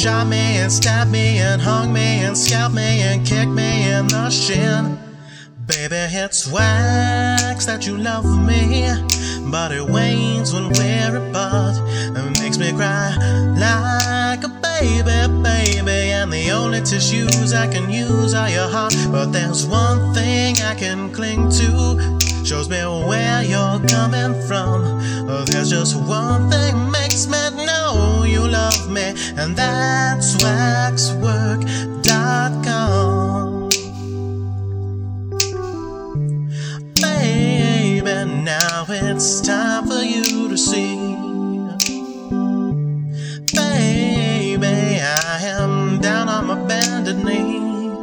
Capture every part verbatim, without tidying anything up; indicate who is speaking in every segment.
Speaker 1: shot me and stabbed me and hung me and scalped me and kicked me in the shin. Baby, it's wax that you love me, but it wanes when we're apart. It makes me cry like a baby, baby. And the only tissues I can use are your heart. But there's one thing I can cling to, shows me where you're coming from. There's just one thing makes me know you love me, and that's waxwork dot com. Baby, now it's time for you to see. Baby, I am down on my bended knee.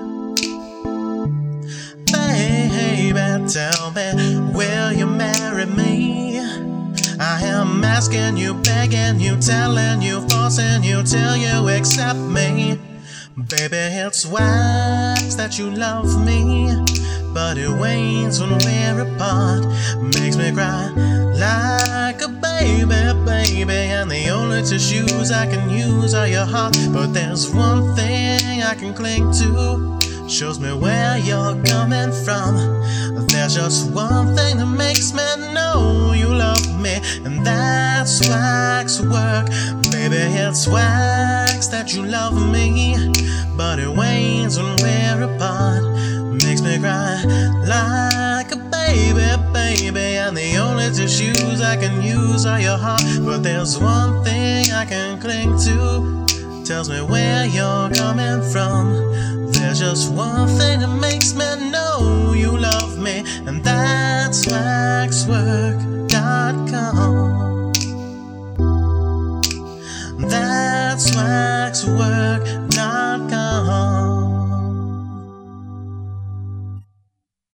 Speaker 1: Baby, tell me, will you marry me? I am asking you, begging you, telling you, forcing you till you accept me. Baby, it's wax that you love me, but it wanes when we're apart. Makes me cry like a baby, baby. And the only tissues I can use are your heart. But there's one thing I can cling to, shows me where you're coming from. There's just one thing that makes me know you love me, and that's waxwork. Baby, it's wax that you love me, but it wanes when we're apart. Makes me cry like a baby, baby. And the only tissues I can use are your heart. But there's one thing I can cling to, tells me where you're coming from. There's just one thing that makes me know you love me, and that's waxwork dot com. That's waxwork.